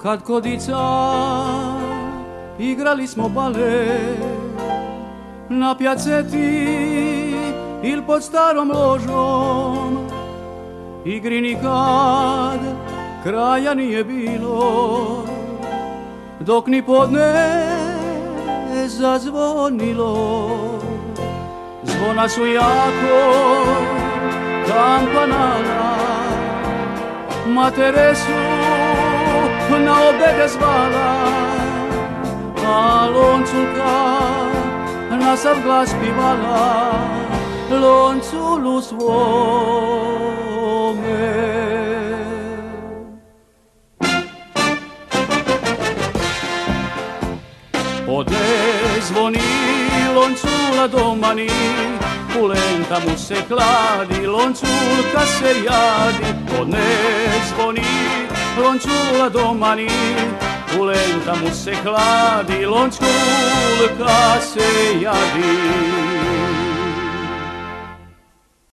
Kad kodica igrali smo balet na pjaceti il pod starom ložom, igri nikad kraja nije bilo, dok ni podne zazvonilo. Zvona su jako kampanala, matere su na obede zvala, a lonculka na sav glas pivala, lonculu svome. Ode zvoni loncula domani, pulenta mu se hladi, lonculka se jadi. Ode zvoni loncula domani, pulenta mu se hladi, lonculka se jadi.